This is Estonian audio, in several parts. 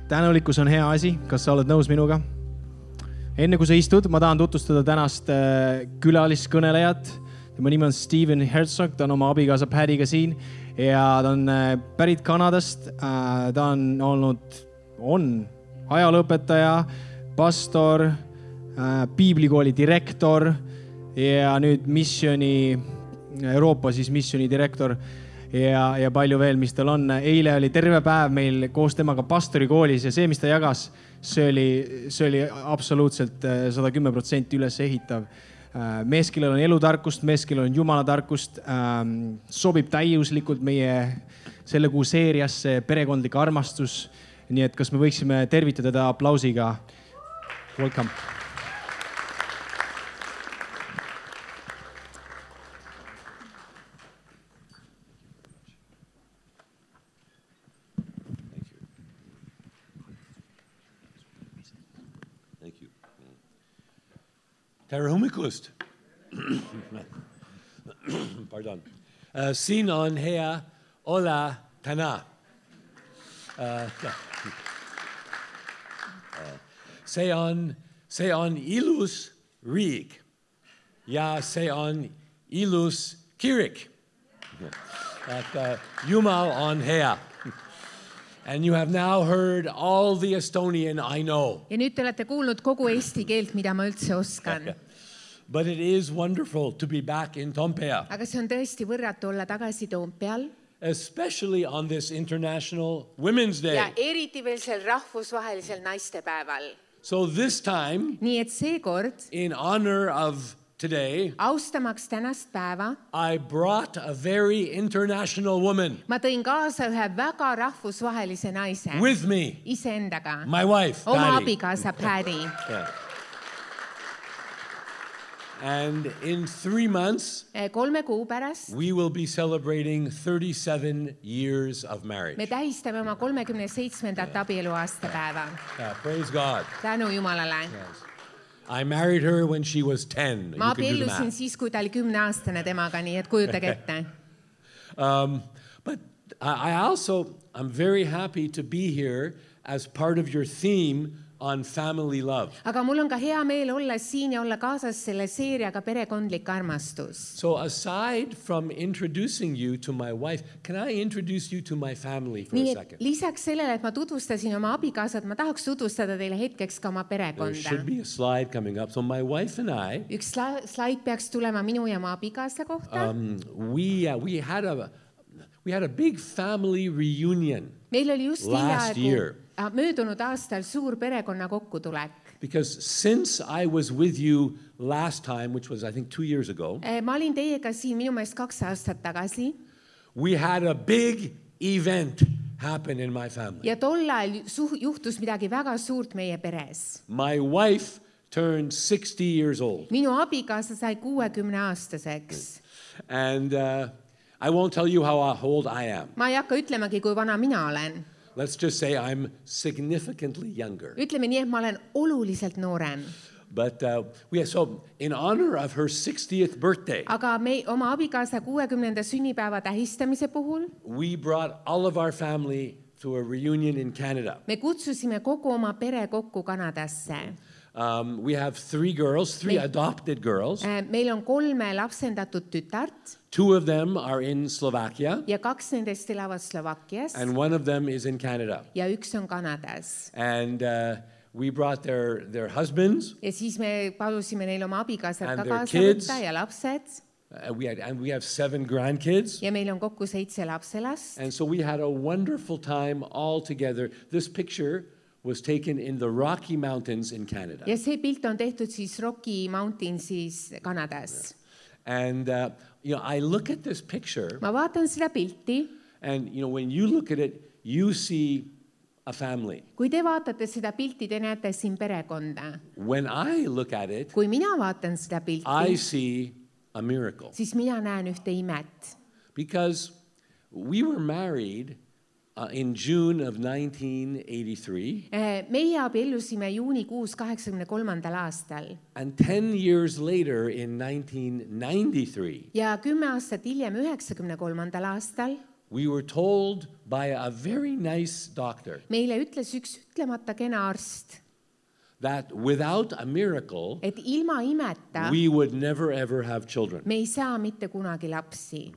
Tänulikkus on hea asi, kas sa oled nõus minuga? Enne kui sa istud, ma tahan tutvustada tänast külaliskõnelejat. Tema nimi on Steven Herzog, ta on oma abikaasa Paddyga siin ja ta on pärit Kanadast. Ta on ajalooõpetaja, pastor, piiblikooli direktor ja nüüd Euroopa missiooni direktor ja palju veel, mis tal on. Eile oli terve päev meil koos temaga pastorikoolis ja see, mis ta jagas, see oli absoluutselt 110% üles ehitav. Mees, kellel on elutarkust, mees, kellel on Jumala tarkust, sobib täiuslikult meie selle kuu seeriasse perekondlik armastus. Nii et kas me võiksime tervitada teda aplausiga? Welcome. Tere hommikust. Pardon. Siin on hea olla täna. See on ilus riik ja see on ilus kirik. Jumal on hea. And you have now heard all the Estonian I know. Ja nüüd te olete kuulnud kogu eesti keelt, mida ma üldse oskan. But it is wonderful to be back in Toompea. Aga see on tõesti võrratu olla tagasi Toompeal. Especially on this International Women's Day. Ja eriti veel sel rahvusvahelisel naistepäeval. So this time, nii et seekord, in honor of today, austamaks tänast päeva, I brought a very international woman. Ma tõin kaasa ühe väga rahvusvahelise naise. With me. Iseendaga. My wife, oma Paddy. abikaasa Paddy. Yeah. And in 3 months, 3 kuu pärast, we will be celebrating 37 years of marriage. me tähistame oma 37. abielu aastapäeva. Praise God. Tänu Jumalale. Yes. I married her when she was 10. Ma abiellusin siis, kui ta oli 10-aastane temaga, nii et kujutage ette. But I'm very happy to be here as part of your theme on family love. Aga mul on ka hea meel olla siin ja olla kaasas selle seeriaga perekondlik armastus. So aside from introducing you to my wife, can I introduce you to my family for a second? Lisaks sellele, et ma tutvustasin oma abikaasat, ma tahaks tutvustada teile hetkeks ka oma perekonda. There should be a slide coming up. So my wife and I, üks slaid peaks tulema minu ja oma abikaasa kohta. We had a big family reunion. Meil oli just last year. Möödunud aastal suur perekonna kokkutulek. Because since I was with you last time, which was I think 2 years ago, ma olin teiega siin minu meelest 2 aastat tagasi. We had a big event happen in my family. Ja tol ajal juhtus midagi väga suurt meie peres. My wife turned 60 years old. Minu abikaasa sai 60-aastaseks. And I won't tell you how old I am. Ma ei hakka ütlemagi, kui vana mina olen. Let's just say I'm significantly younger. Ütleme nii, et ma olen oluliselt noorem. But so in honor of her 60th birthday, aga me oma abikaasa 60. sünnipäeva tähistamise puhul, we brought all of our family to a reunion in Canada. Me kutsusime kogu oma pere kokku Kanadasse. We have 3 girls, 3 adopted girls. Meil on 3 lapsendatud tütart. 2 of them are in Slovakia. Ja 2 nendest elavad Slovakkias. And 1 of them is in Canada. Ja 1 on Kanadas. And we brought their husbands. Ja siis me palusime neil oma abikaasad ka kaasa võtta ja lapsed. We have 7 grandkids. Ja meil on kokku 7 lapselast. And so we had a wonderful time all together. This picture was taken in the Rocky Mountains in Canada. Ja see pilt on tehtud siis Rocky Mountainsis Kanadas. And I look at this picture. Ma vaatan seda pilti. And when you look at it, you see a family. Kui te vaatate seda pilti, te näete siin perekonda. When I look at it, kui mina vaatan seda pilti, I see a miracle. Siis mina näen ühte imet. Because we were married in June of 1983. Meie abiellusime juunikuus 83. aastal. And 10 years later in 1993. Ja 10 aastat hiljem 93. aastal. we were told by a very nice doctor meile ütles üks ütlemata kena arst, that without a miracle, et ilma imeta we would never ever have children. me ei saa mitte kunagi lapsi.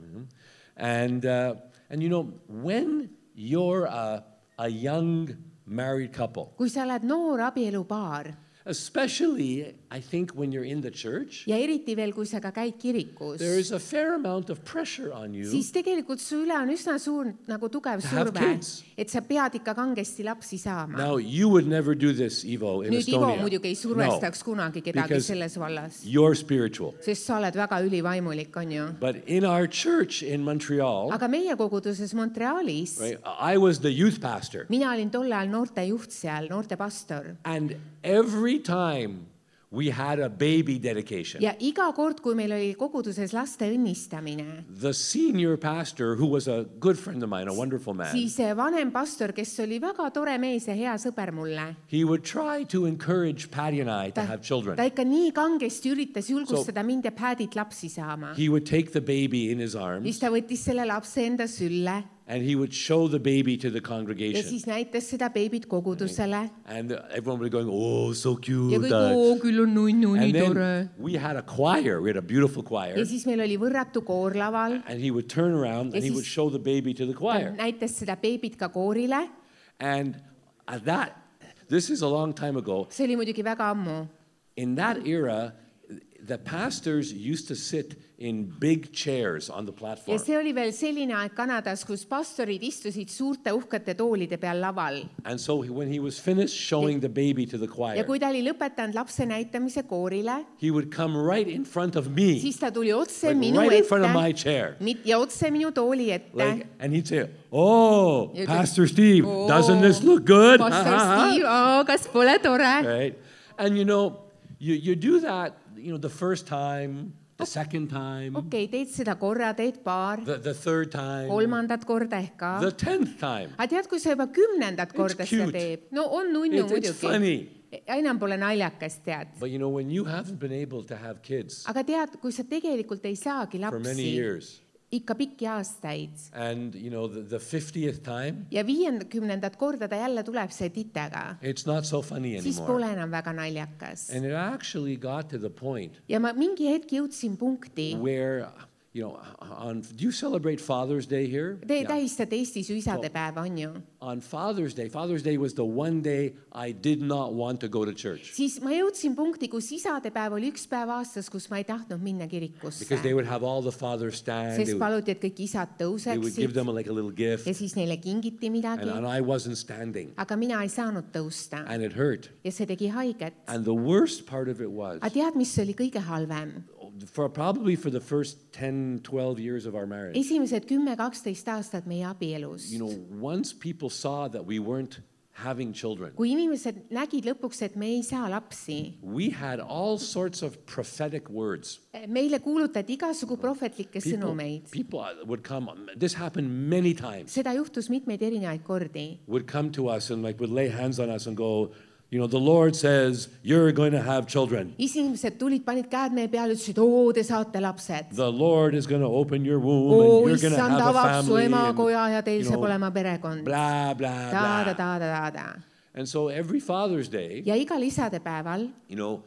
And you know, when you're a young married couple, kui sa oled noor abielupaar especially I think when you're in the church, ja eriti veel, kui sa ka käid kirikus, there is a fair amount of pressure on you. siis tegelikult su üle on üsna suur nagu tugev have surve, kids. et sa pead ikka kangesti lapsi saama. Now, you would never do this, Ivo, in Nüüd Ivo Estonia. muidugi ei survestaks kunagi kedagi because selles vallas, you're spiritual. sest sa oled väga ülivaimulik, on ju. But in our church in Montreal, aga meie koguduses Montrealis, right, I was the youth pastor. mina olin tol ajal noortejuht seal, noortepastor. And every time we had a baby dedication, ja iga kord, kui meil oli koguduses laste õnnistamine, the senior pastor, who was a good friend of mine, a wonderful man, siis vanem pastor, kes oli väga tore mees ja hea sõber mulle, he would try to encourage Patty and I to have children. ta ikka nii kangesti üritas julgustada mind ja Padit lapsi saama. He would take the baby in his siis arms ta võttis selle lapse enda sülle and he would show the baby to the ja congregation. siis näitas seda beebit kogudusele. And everyone would be going, oh, so cute. ja kõik, küll on nunnu, nii And tore. then we had a choir. We had a beautiful choir. ja siis meil oli võrratu koor laval. And he would turn around Ja and he siis- would show the baby to the ta choir. näitas seda beebit ka koorile. And at this is a long time ago. see oli muidugi väga ammu. In that era, the pastors used to sit in big chairs on the ja platform. see oli veel selline aeg Kanadas, kus pastorid istusid suurte uhkete toolide peal laval. And so when he was finished showing the baby to the ja choir, kui ta oli lõpetanud lapse näitamise koorile, he would come right in front of me, siis ta tuli otse like minu right in front of my ette chair. ja otse minu tooli ette. And he'd say, oh, Ja Pastor Steve, "Oo, doesn't this look good? pastor Steve, kas pole tore? Right? And you know, you do that, you know, the first time, the second time, okei, teed seda korra, teed paar, the third time, kolmandat korda ehk ka. the 10th time. aga tead, kui sa juba 10. korda seda cute. teeb, no on nunnu It's funny. muidugi. enam pole naljakas, tead. But you know, when you haven't been able to have kids aga tead, kui sa tegelikult ei saagi for many lapsi years, ikka pikki aastaid and you know, the 50th time, ja 50. korda ta jälle tuleb see titega, it's not so funny siis anymore. pole enam väga naljakas. And it actually got to the point ja ma mingi hetk jõudsin punkti, where, you know, do you celebrate Father's Day here? te Yeah. tähistate Eestis ju isadepäeva, on ju? On Father's Day was the one day I did not want to go to church siis ma jõudsin punkti, kus isadepäev oli üks päev aastas, kus ma ei tahtnud minna kirikusse, because they would have all the fathers stand. sest paluti, et kõik isad They would give tõuseksid them like a little gift, ja siis neile kingiti midagi, and I wasn't standing, aga mina ei saanud tõusta and it hurt. ja see tegi haiget. And the worst part of it was, aga tead, mis oli kõige halvem? probably for the first 10, 12 years of our marriage, esimesed 10-12 aastat meie abielus, you know, once people saw that we weren't having children, kui inimesed nägid lõpuks, et me ei saa lapsi, we had all sorts of prophetic words. meile kuulutati igasugu prohvetlikke sõnumeid. People would come, this happened many times, seda juhtus mitmeid erinevaid kordi. would come to us and like would lay hands on us and go, you know, the Lord says you're going to have children. inimesed tulid, panid käed meie peale, ütlesid, oo, te saate lapsed. The Lord is going to open your womb oo, and you're going to issand have a avab su family. emakoja ja teil you saab know, olema perekond. blah, blah, taada, blah. taada, taada. And so every Father's Day, ja igal isadepäeval you know,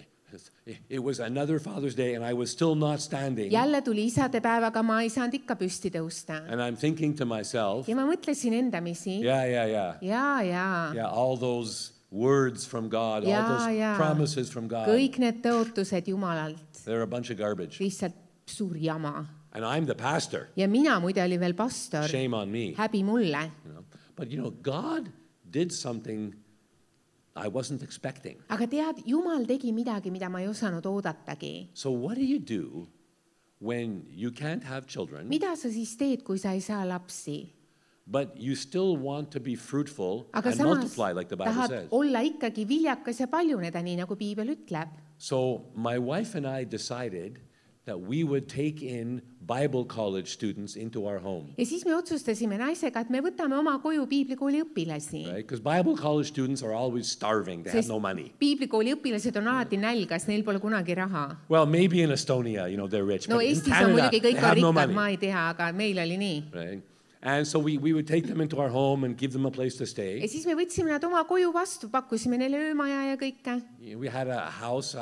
it was another Father's Day and I was still not standing. jälle tuli isadepäevaga, ma ei saanud ikka püsti tõusta. And I'm thinking to myself, ja ma mõtlesin endamisi, ja, all those words from God, all Ja, those ja. promises from God, kõik need tõotused Jumalalt, they're a bunch of garbage. lihtsalt suur jama. And I'm the pastor. ja mina muide olin veel pastor, Shame on me. häbi mulle. You know? But you know, God did something I wasn't expecting. aga tead, Jumal tegi midagi, mida ma ei osanud oodatagi. So what do you do when you can't have children, mida sa siis teed, kui sa ei saa lapsi? but you still want to be fruitful aga and samas multiply like the Bible tahad says? olla ikkagi viljakas ja paljuneda, nii nagu piibel ütleb. So my wife and I decided that we would take in Bible college students into our home. ja siis me otsustasime naisega, et me võtame oma koju piiblikooli õpilasi. Right? Because Bible college students are always starving. They have Sest no money. piiblikooli õpilased on alati nälgas, neil pole kunagi raha. Well, maybe in Estonia, you know, they're rich. no but in Eestis on Canada, muidugi they kõik on have no rikkad, money. ma ei tea, aga meil oli nii. Right? And so we would take them into our home and give them a place to ja stay. siis me võtsime nad oma koju vastu, pakkusime neile öömaja ja kõike. We had a house,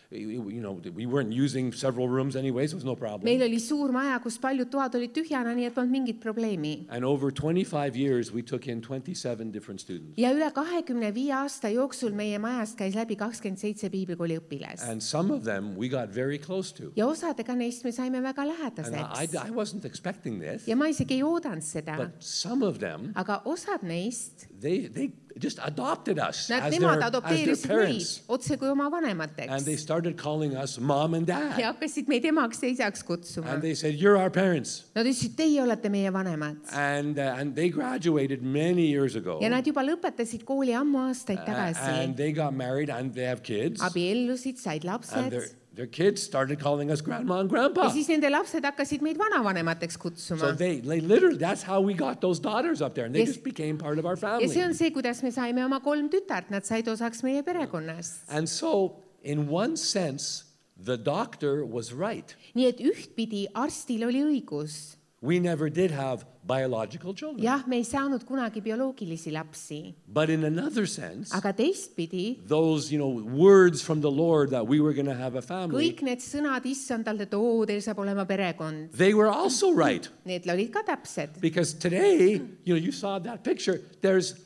we weren't using several rooms anyways, it was no problem. Meil oli suur maja, kus paljud toad olid tühjana, nii et polnud mingit probleemi. And over 25 years, we took in 27 different students. Ja üle 25 aasta jooksul meie majast käis läbi 27 piiblikooli õpilast. And some of them we got very close to. Ja osadega neist me saime väga And lähedaseks. I wasn't expecting this, Ja ma isegi ei oodanud seda. but some of them, Aga osad neist, they just adopted us nemad as their adopteerisid meid parents. otse kui oma And vanemateks. they started calling us mom and dad. Ja hakkasid meid emaks ja isaks kutsuma. And they said, you're our parents. Nad ütlesid, teie olete meie vanemad. And they graduated many years ago. Ja nad juba lõpetasid kooli ammu aastaid And tagasi. they got married and they have kids. Abiellusid, said And lapsed. their kids started calling us grandma and Ja grandpa. siis nende lapsed hakkasid meid vanavanemateks So kutsuma. they literally, that's how we got those daughters up there. And they Yes. just became part of our Ja see family. on see, kuidas me saime oma 3 tütart. Nad said osaks meie perekonnast. And so, in one sense, the doctor was right. Nii et ühtpidi arstil oli õigus. We never did have biological children. Jah, me ei saanud kunagi bioloogilisi lapsi. But in another sense, Aga teistpidi, those, words from the Lord that we were going to have a family, kõik need sõnad issandalt, et teil saab olema perekond. they were also right. Need olid ka täpsed. Because today, you saw that picture, there's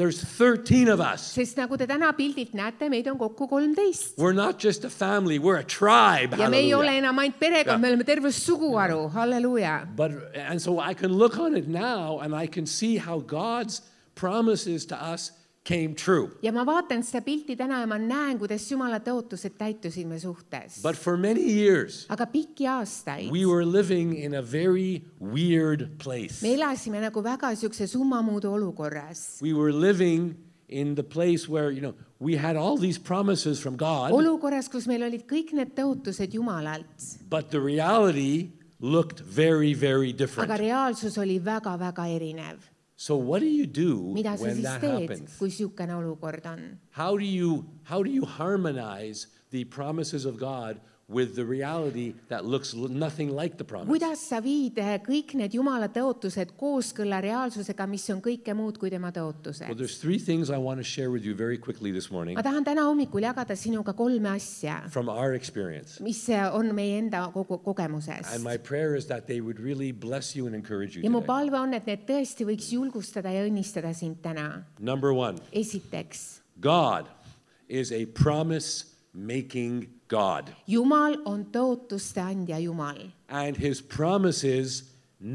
13 of us. Sest nagu te täna pildilt näete, meid on kokku 13. We're not just a family, we're a tribe. Ja me ei ole Hallelujah. enam ainult perekond, me oleme terve suguharu. Halleluuja. And so I can look on it now and I can see how God's promises to us came true. Ja ma vaatan seda pilti täna ja ma näen, kuidas Jumala tõotused täitusid me suhtes. But for many years, Aga pikki aastaid we were living in a very weird place. me elasime nagu väga siukse summamuudu olukorras. We were living in the place where, we had all these promises from God, Olukorras, kus meil olid kõik need tõotused Jumalalt. but the reality looked very, very Aga different. reaalsus oli väga-väga erinev. So what do you do Mida sa when siis that teed, happens? kui siukene olukord on? How do you harmonize the promises of God with the reality that looks nothing like the promise? Kuidas sa viid kõik need Jumala tõotused kooskõlla reaalsusega, mis on kõike muud kui tema Well, tõotused? there's 3 things I want to share with you very quickly this morning Ma tahan täna hommikul jagada sinuga 3 asja, from our experience. mis on meie enda kogemusest. And my prayer is that they would really bless you and encourage you Ja mu today. palve on, et need tõesti võiks julgustada ja õnnistada sind täna. Number 1, Esiteks, God is a promise-making God. Jumal on tõotuste andja Jumal And his promises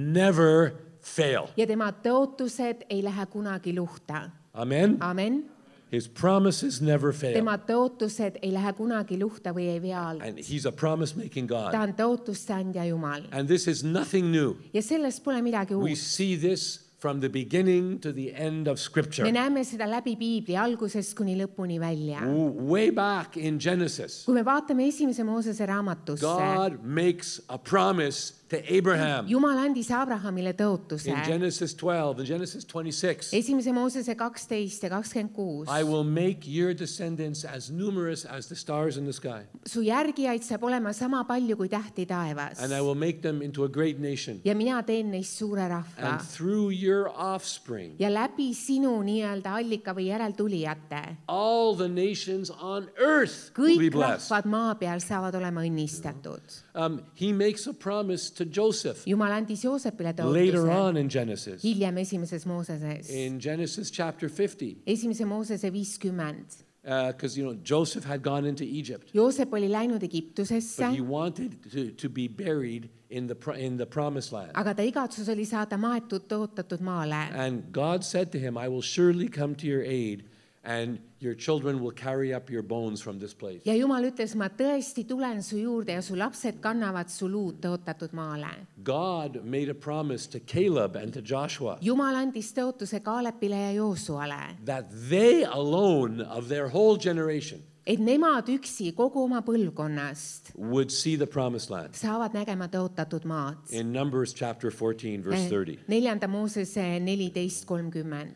never fail. ja tema tõotused ei lähe kunagi luhta. Amen? Amen. His promises never fail. Tema tõotused ei lähe kunagi luhta või ei vea alt. And he's a promise-making Ta God. on tõotuste andja Jumal. And this is nothing new. Ja sellest pole midagi We uut. see this from the beginning to the end of Scripture. Me näeme seda läbi Piibli algusest kuni lõpuni välja. Way back in Genesis, Kui me vaatame esimese Moosese raamatusse, God makes a promise to Abraham. Jumal andis Abrahamile tõotuse. In Genesis 12 and Genesis 26, Esimese Moosese 12 ja 26. I will make your descendants as numerous as the stars in the sky, Su järgijaid saab olema sama palju kui tähti taevas. and I will make them into a great nation. Ja mina teen neist suure rahva. And through your offspring, Ja läbi sinu nii-öelda allika või järeltulijate all the nations on earth will be kõik blessed. rahvad maa peal saavad olema õnnistatud. He makes a promise to Joseph Jumal andis Joosepile later tõotuse on in Genesis. hiljem esimeses Mooseses. In Genesis chapter 50, Esimese Moosese 50. because Joseph had gone into Egypt, Joosep oli läinud but Egiptusesse, he wanted to be buried in the promised land. aga ta igatsus oli saada maetud tõotatud maale. And God said to him, I will surely come to your aid, and your children will carry up your bones from this place. Ja Jumal ütles, ma tõesti tulen su juurde ja su lapsed kannavad su luud tõotatud maale. God made a promise to Caleb and to Joshua Jumal andis tõotuse Kaalepile ja Joosuale, that they alone of their whole generation et nemad üksi kogu oma põlvkonnast would see the promised land. saavad nägema tõotatud maad. In Numbers chapter 14, verse 30. 4. Moosese 14:30.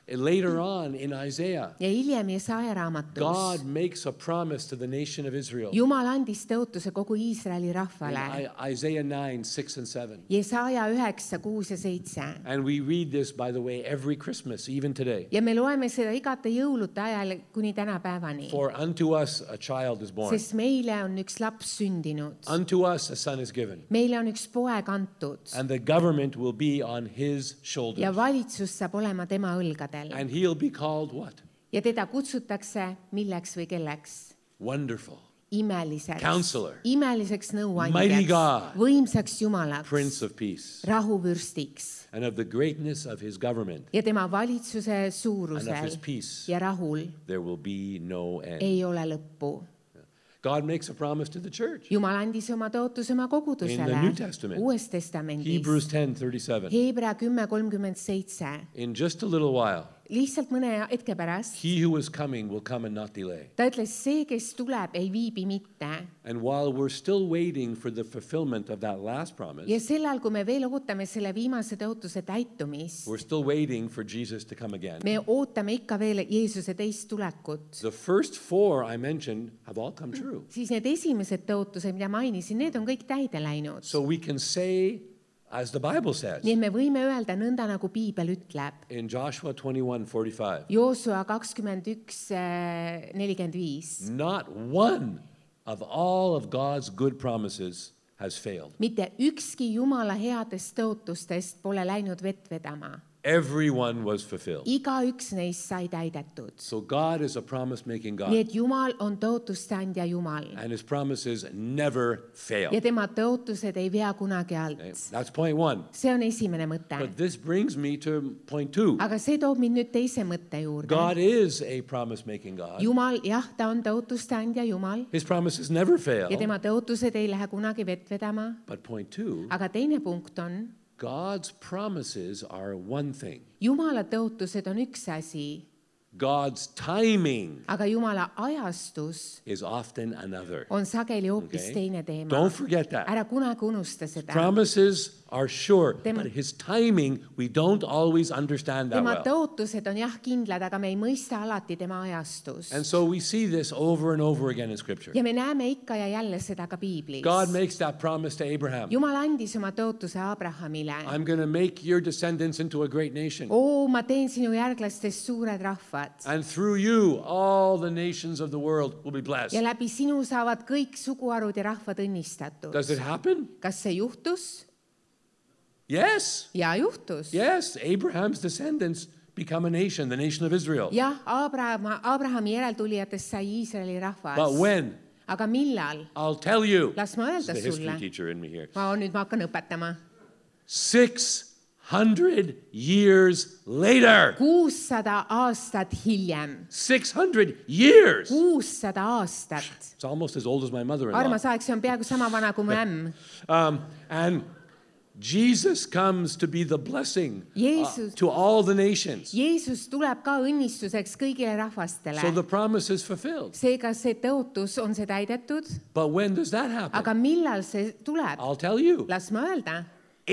Later on in Isaiah, ja hiljem Jesaja raamatus God makes a promise to the nation of Israel. Jumal andis tõotuse kogu Iisraeli rahvale. Isaiah 9, 6 and 7. Jesaja 9, 6 ja 7. And we read this, by the way, every Christmas, even today. Ja me loeme seda igate jõulude ajal kuni tänapäevani. For unto us a child is born. Sest meile on üks laps sündinud. Unto us a son is given. Meile on üks poeg antud. And the government will be on his shoulders. Ja valitsus saab olema tema õlgadel. And he'll be called what? Ja teda kutsutakse milleks või kelleks? Wonderful. Imeliseks. Counselor. Imeliseks Mighty nõuandjaks. God. Võimsaks Jumalaks. Prince of peace. Rahuvürstiks. And of the greatness of his government Ja tema valitsuse and of suurusel his peace, ja rahul there will be no end. ei ole lõppu. God makes a promise to the church. Jumal andis oma tõotuse oma In the New kogudusele Testament. Uues Testamendis. Hebrews 10:37. Heebrea 10:37. In just a little while, Lihtsalt mõne hetke pärast he who is coming will come and not delay. ta ütles, see, kes tuleb, ei viibi mitte. And while we're still waiting for the fulfillment of that last promise, Ja sellal, kui me veel ootame selle viimase tõotuse täitumist, we're still waiting for Jesus to come again. me ootame ikka veel Jeesuse teist tulekut. The first four I mentioned have all come true. Siis need esimesed tõotused, mida mainisin, need on kõik täide läinud. So we can say, as the Bible says, Nii et me võime öelda nõnda, nagu Piibel ütleb. in Joshua 21:45, Joosua 21:45. not one of all of God's good promises has failed. Mitte ükski Jumala headest tõotustest pole läinud vett vedama. Everyone was fulfilled. Igaüks neist sai täidetud. So God is a promise-making Nii God, et Jumal on tõotuste andja Jumal. and his promises never fail. Ja tema tõotused ei vea kunagi alt. Okay? That's point one. See on esimene mõte. But this brings me to point two. Aga see toob mind nüüd teise mõtte juurde. God is a promise-making God. Jumal, jah, ta on tõotuste andja Jumal. His promises never fail. Ja tema tõotused ei lähe kunagi vett vedama. But point two, Aga teine punkt on, God's promises are one thing. Jumala tõotused on üks asi, God's timing aga Jumala ajastus is often another. on sageli hoopis Okay? teine teema. Don't forget that. Ära kunagi unusta seda. Promises are sure, Tema- but his timing, we don't always understand that Tema well. tõotused on jah kindlad, aga me ei mõista alati tema ajastust. And so we see this over and over again in Scripture. Ja me näeme ikka ja jälle seda ka Piiblis. God makes that promise to Abraham. Jumal andis oma tõotuse Abrahamile. I'm going to make your descendants into a great nation. Ma teen sinu järglastest suured rahvad. And through you, all the nations of the world will be blessed. Ja läbi sinu saavad kõik suguharud ja rahvad õnnistatud. Does it happen? Kas see juhtus? Yes. Ja juhtus. Yes. Abraham's descendants become a nation, the nation of Israel. Jah, Abrahami järeltulijatest sai Iisraeli rahvas. But when? Aga millal? I'll tell you. Las ma It's öelda the history sulle. teacher in me here. Nüüd ma hakkan õpetama. 600 years later. 600 aastat hiljem. 600 years. 600 aastat. It's almost as old as my mother-in-law. Armas aeg, see on peaaegu sama vana kui mu ämm. And Jesus comes to be the blessing Jeesus- to all the nations. Jeesus tuleb ka õnnistuseks kõigile rahvastele. So the promise is fulfilled. Seega see tõotus on see täidetud. But when does that happen? Aga millal see tuleb? I'll tell you. Las ma öelda.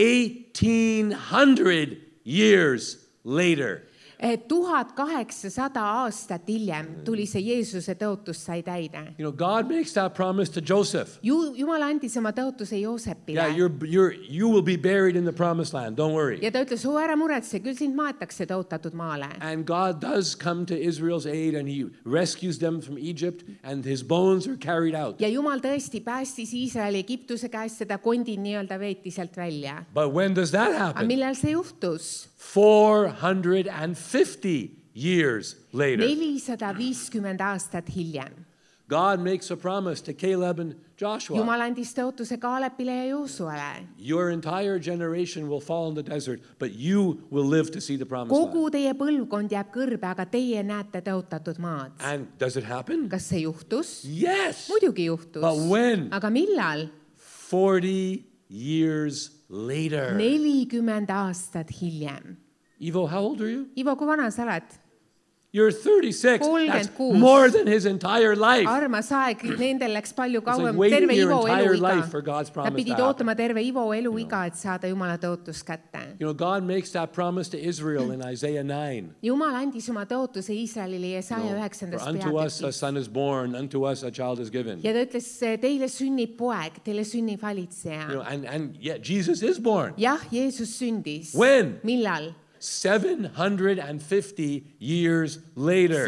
1800 years later. 1800 aastat hiljem tuli see Jeesuse tõotus sai täide. You know, God makes that promise to Joseph. Jumal andis oma tõotuse Joosepile. Yeah, you will be buried in the promised land. Don't worry. Ja ta ütles, ära muretse, küll sind maetakse tõotatud maale. And God does come to Israel's aid and he rescues them from Egypt and his bones are carried out. Ja Jumal tõesti päästis Iisraeli Egiptuse käest, seda kondid nii-öelda veeti sealt välja. But when does that Aga happen? millal see juhtus? 450 years later. 450 aastat hiljem. God makes a promise to Caleb and Joshua. Jumal andis tõotuse Kaalepile ja Joosuale. Your entire generation will fall in the desert, but you will live to see the promised land. Kogu teie põlvkond jääb kõrbe, aga teie näete tõotatud maad. And does it happen? Kas see juhtus? Yes. Muidugi juhtus. But when? Aga millal? 40 years later. 40 aastat hiljem. Ivo, how old are you? Ivo, kui vana sa oled? You're 36. That's 36. more than his entire life. armas aeg, nendel läks palju like kauem, waiting terve your Ivo entire eluiga. life for God's promise Nad pidid to ootama terve Ivo eluiga, et saada Jumala tõotus kätte. You know, God makes that promise to Israel in Isaiah 9. Jumal andis oma tõotuse Iisraelile Jesaja 9. For unto us a peatükis. son is born, unto us a child is given. Ja ta ütles, teile sünnib poeg, teile sünnib valitseja. You know, and yet Jesus is born. Jah, Jeesus sündis. When? Millal? 750 years later.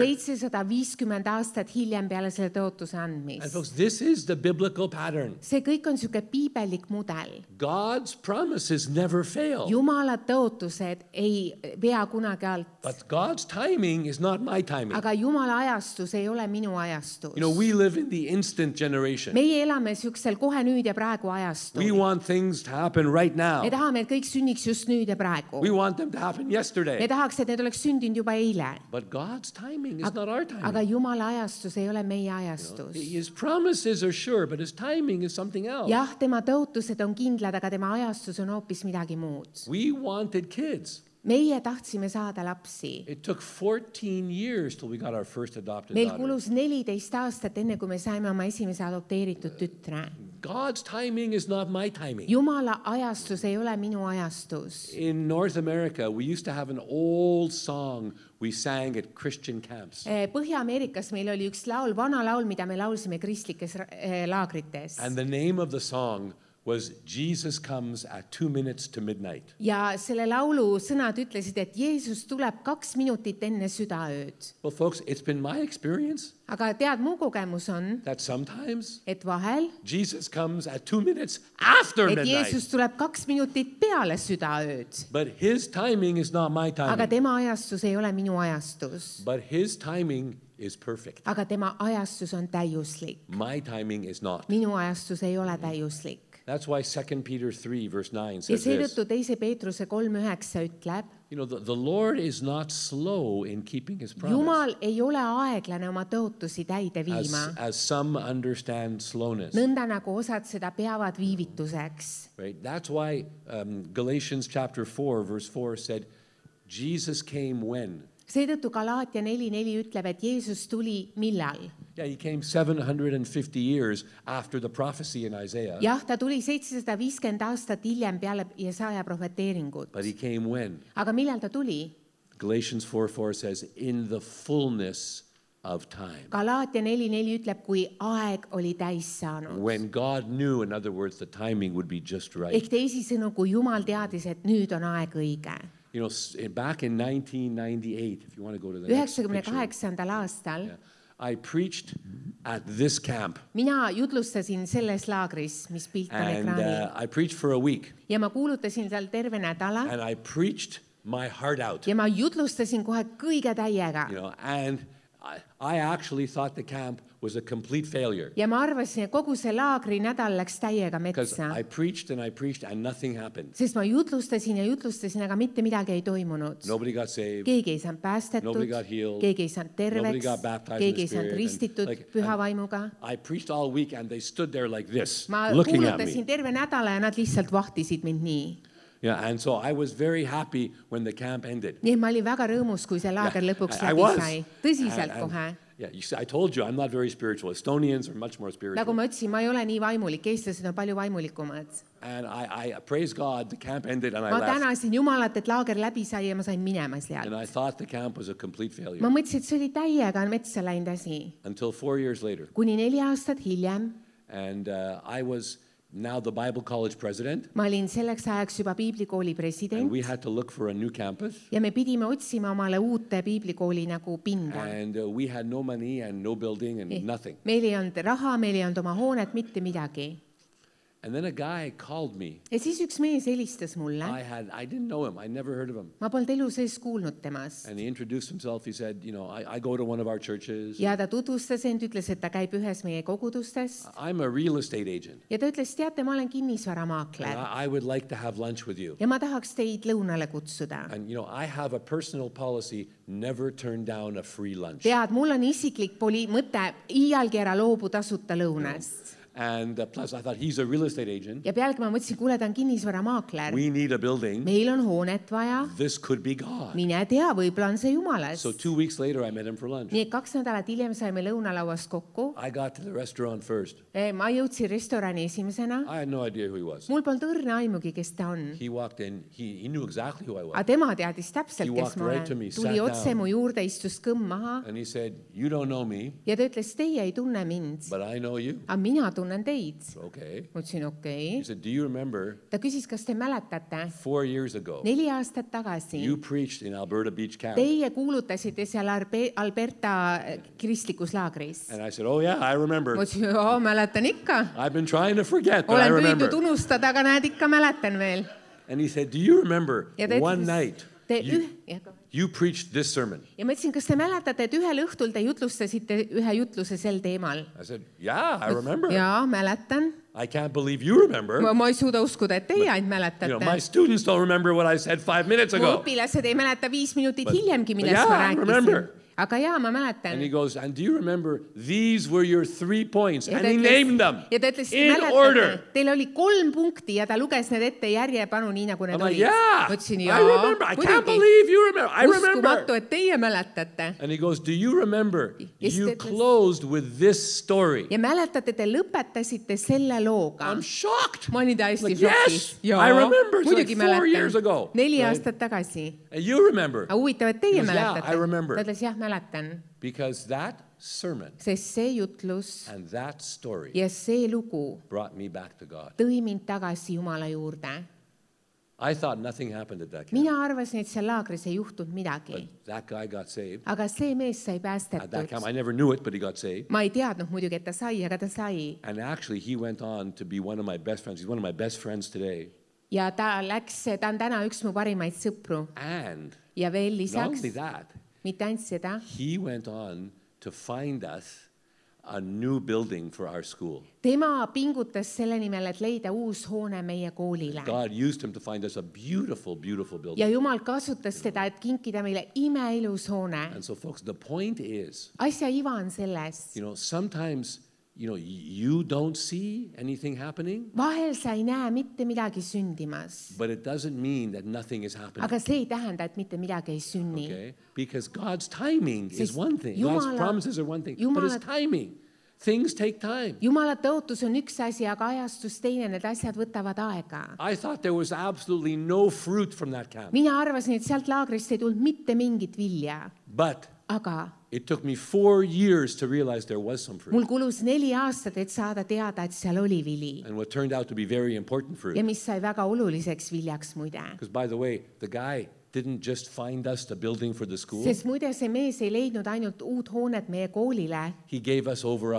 750 aastat hiljem peale selle tõotuse And andmist. folks, this is the biblical pattern. See kõik on niisugune piibellik mudel. God's promises never fail. Jumala tõotused ei vea kunagi alt. But God's timing is not my timing. Aga Jumala ajastus ei ole minu ajastus. You know, we live in the instant generation. Meie elame niisugusel kohe nüüd ja praegu ajastul. We want things to happen right now. Me tahame, et kõik sünniks just nüüd ja praegu. We want them to happen Me yesterday. tahaks, et need oleks sündinud juba eile. But God's timing is not our Aga timing. Jumala ajastus ei ole meie ajastus. His promises are sure, but his timing is something else. Jah, tema tõotused on kindlad, aga tema ajastus on hoopis midagi muud. We wanted kids. Meie tahtsime saada lapsi. It took 14 years till we got our first adopted Meil daughter. kulus 14 aastat, enne kui me saime oma esimese adopteeritud tütre. God's timing is not my timing. Jumala ajastus ei ole minu ajastus. In North America, we used to have an old song we sang at Christian camps. Põhja-Ameerikas meil oli üks laul, vana laul, mida me laulsime kristlikes laagrites. And the name of the song was Jesus Comes at 2 minutes to midnight. Ja selle laulu sõnad ütlesid, et Jeesus tuleb 2 minutit enne südaööd. Well, folks, it's been my experience Aga tead, mu kogemus on, that sometimes et vahel, Jesus comes at 2 minutes after et midnight. Jeesus tuleb 2 minutit peale südaööd. But his timing is not my Aga timing. tema ajastus ei ole minu ajastus. But his timing is perfect. Aga tema ajastus on täiuslik. My timing is not. Minu ajastus ei ole täiuslik. That's why 2 Peter 3 verse 9 Ja says this. seetõttu 2 Peetruse 3.9 ütleb, You know, the Lord is not slow in keeping his promise, Jumal ei ole aeglane oma tõotusi täide viima. as some understand slowness. Nõnda nagu osad seda peavad viivituseks. Right? That's why Galatians chapter 4 verse 4 said, Jesus came when? Seetõttu Galaatia 4.4 ütleb, et Jeesus tuli millal? Yeah, he came 750 years after the prophecy in Isaiah. Jah, ta tuli 750 aastat hiljem peale Jesaja prohveteeringut. But he came when? Aga millal ta tuli? Galatians 4:4 says, in the fullness of time. Galaatia 4.4 ütleb, kui aeg oli täis saanud. When God knew, in other words, the timing would be just right. Ehk teisisõnu, kui Jumal teadis, et nüüd on aeg õige. You know, back in 1998, if you want to go to the next picture, 98. aastal yeah, I preached at this camp, mina jutlustasin selles laagris, mis pilt on and ekraanil. I preached for a week, Ja ma kuulutasin seal terve nädala and I preached my heart out, ja ma jutlustasin kohe kõige täiega. you know, and I actually thought the camp was a complete failure Ja ma arvasin, et kogu see laagri nädal läks täiega because metsa. I preached and nothing happened. Sest ma jutlustasin ja jutlustasin, aga mitte midagi ei toimunud. Nobody got saved. Keegi ei saanud päästetud, Nobody got healed. keegi ei saanud Nobody terveks, got baptized in keegi the ei saanud Spirit, ristitud and, like, püha and- vaimuga. I preached all week, and they stood there like this, Ma looking at kuulutasin me. terve nädala ja nad lihtsalt vahtisid mind nii. Yeah, and so I was very happy when the camp ended. Nii et ma olin väga rõõmus, kui see laager lõpuks I läbi was. sai. Tõsiselt And- kohe. Yeah, you see, I told you I'm not very spiritual. Estonians are much more Nagu spiritual. ma ütlesin, ma ei ole nii vaimulik, eestlased on palju vaimulikumad. And I praise God, the camp ended and I Ma left. tänasin Jumalat, et laager läbi sai ja ma sain minema And sealt. I thought the camp was a complete Ma failure mõtlesin, et see oli täiega metsa läinud asi. until 4 years later. Kuni 4 aastat hiljem And I was now the Bible college president, ma olin selleks ajaks juba piiblikooli and president we had to look for a new campus. ja me pidime otsima omale uute piiblikooli nagu pinda. And we had no money and no building and nothing. Meil ei olnud raha, meil ei olnud oma hoonet, mitte midagi. And then a guy called me. Ja siis üks mees helistas mulle. I didn't know him. I never heard of him. Ma polnud elu sees kuulnud temast. And he introduced himself. He said, you know, I go to one of our churches. Ja ta tutvustas end, ütles, et ta käib ühes meie kogudustest. I'm a real estate agent. Ja ta ütles, teate, ma olen And kinnisvaramaakler. I would like to have lunch with you. Ja ma tahaks teid lõunale kutsuda. And, you know, I have a personal policy, never turn down a free lunch. Tead, mul on isiklik mõte, iialgi ära loobu tasuta lõunast. And plus, I thought he's a real estate agent. ja pealegi ma mõtlesin, kuule, ta on kinnisvaramaakler. We need a building. meil on hoonet vaja. This could be God. mine tea, võib-olla on see Jumalast. So 2 weeks later, I met him for lunch. nii et 2 nädalat hiljem saime lõunalauas kokku. I got to the restaurant first. ma jõudsin restorani esimesena. I had no idea who he was. mul polnud õrna aimugi, kes ta on. He walked in. He knew exactly who I was. aga tema teadis täpselt, He kes walked ma right to me, olen. tuli sat otse down. mu juurde, istus kõmm maha And he said, "You don't know me, ja ta ütles, teie ei tunne mind, but I know you." aga mina tunnen teid. Okay. ma ütlesin, okei. He said, "Do you remember ta küsis, kas te mäletate, 4 years ago 4 aastat tagasi you preached in Alberta Beach Camp?" teie kuulutasite seal Alberta kristlikus laagris. And I said, "Oh yeah, I remember. ma ütlesin, joo, mäletan ikka. I've been trying to forget, but I olen remember." püüdnud unustada, aga näed, ikka mäletan veel. And he said, "Do you remember ja ta one ütles, night you preached this sermon?" ja ma ütlesin, kas te mäletate, et ühel õhtul te jutlustasite ühe jutluse sel teemal? I said, "Yeah, I remember. jaa, mäletan. I can't believe you remember. ma ei suuda uskuda, et teie ainult You mäletate. know, my students don't remember what I said 5 minutes mu ago." õpilased ei mäleta 5 minutit hiljemgi, but millest yeah, ma I rääkisin. remember. aga jaa, ma And mäletan. he goes, "And do you remember these were your 3 points?" Ja And ta he ütles- named them ja ta ütles, in mäletate, order. teil oli 3 punkti ja ta luges need ette järjepanu, nii nagu need I'm like, olid. "Yeah, ma ütlesin, I jaa, remember. I can't muidugi. believe you remember. I uskumatu, remember." et teie mäletate. And he goes, "Do you remember Ja siis you ta ütles- closed with this story?" ja mäletate, te lõpetasite selle looga. I'm shocked. ma olin täiesti Like, šokis. yes, I remember. It's muidugi like 4 years ago. 4 Right? aastat tagasi. And you remember. aga huvitav, et teie He goes, "Yeah, mäletate. I remember." ta ütles, jah, mäletan. Because that sermon sest see jutlus and that story ja see lugu brought me back to God. tõi mind tagasi Jumala juurde. I thought nothing happened at that camp. mina arvasin, et seal laagris ei juhtunud midagi. But that guy got saved. aga see mees sai At that camp, päästetud. I never knew it, but he got saved. ma ei teadnud muidugi, et ta sai, aga ta sai. And actually, he went on to be one of my best friends. He's one of my best friends today. ja ta on täna üks mu parimaid sõpru. And ja veel not lisaks, only that, mitte ainult seda, he went on to find us a new building for our school. tema pingutas selle nimel, et leida uus hoone meie koolile. God used him to find us a beautiful, beautiful building. ja Jumal kasutas teda, et kinkida meile imeilus hoone. And so, folks, the point is, asja iva on selles, sometimes, you don't see anything happening, vahel sa ei näe mitte midagi sündimas, but it doesn't mean that nothing is happening. aga see ei tähenda, et mitte midagi ei sünni. Okay? Because God's timing is Sest one thing. Jumala- God's promises are one thing. But Jumala- his timing, things take time. Jumala tõotus on üks asi, aga ajastus teine, need asjad võtavad aega. I thought there was absolutely no fruit from that camp. mina arvasin, et sealt laagrist ei tulnud mitte mingit vilja, But aga it took me 4 years to realize there was some fruit. mul kulus 4 aastat, et saada teada, et seal oli vili. And what turned out to be very important ja fruit. mis sai väga oluliseks viljaks muide. Because, by the way, the guy didn't just find us the building for the school. sest muide see mees ei leidnud ainult uut hoonet meie koolile, He gave us over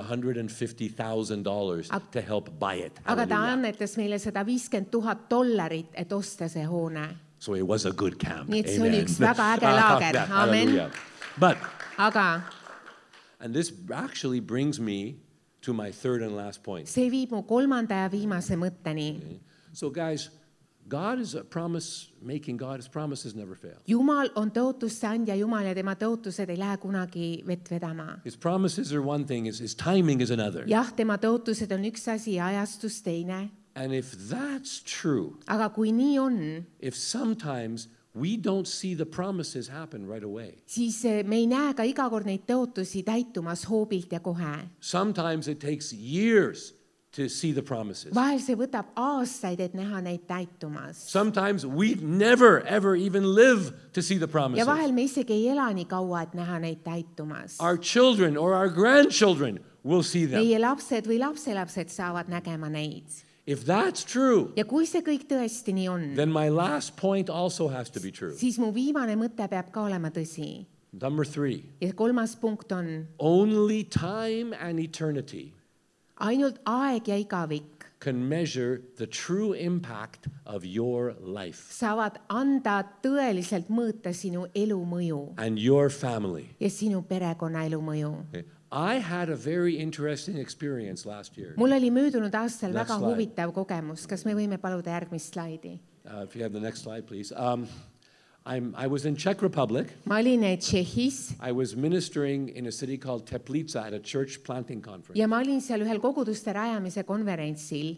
$150,000 to help buy it. aga ta Hallelujah. annetas meile $150,000, et osta see hoone. So it was a good camp. Nii et see oli Amen. üks väga äge laager. That, Amen. hallelujah. But, aga and this actually brings me to my third and last point. see viib mu 3. ja viimase mõtteni. So, guys, God is a promise making God. His promises never fail. Jumal on tõotuste andja Jumal ja tema tõotused ei lähe kunagi vett vedama. His promises are one thing, his timing is another. jah, tema tõotused on üks asi ja ajastus teine. And if that's true, aga kui nii on, if sometimes we don't see the promises happen right away, siis me ei näe ka iga kord neid tõotusi täitumas hoobilt ja kohe. sometimes it takes years to see the promises. vahel see võtab aastaid, et näha neid täitumas. Sometimes we never, ever even live to see the ja promises. vahel me isegi ei ela nii kaua, et näha neid täitumas. Our children or our grandchildren will see them. meie lapsed või lapselapsed saavad nägema neid. If that's true, ja kui see kõik tõesti nii on, then my last point also has to be true. siis mu viimane mõte peab ka olema tõsi. Number 3, ja 3. punkt on, only time and eternity ainult aeg ja igavik can measure the true impact of your life saavad anda tõeliselt mõõta sinu elu mõju and your family. ja sinu perekonna elu mõju. Okay. I had a very interesting experience last year. mul oli möödunud aastal Next väga slide. huvitav kogemus. kas me võime paluda järgmist slaidi? If you have the next slide, please. I was in Czech Republic. ma olin Tšehhis I was ministering in a city called Teplica at a church planting conference. ja ma olin seal ühel koguduste rajamise konverentsil.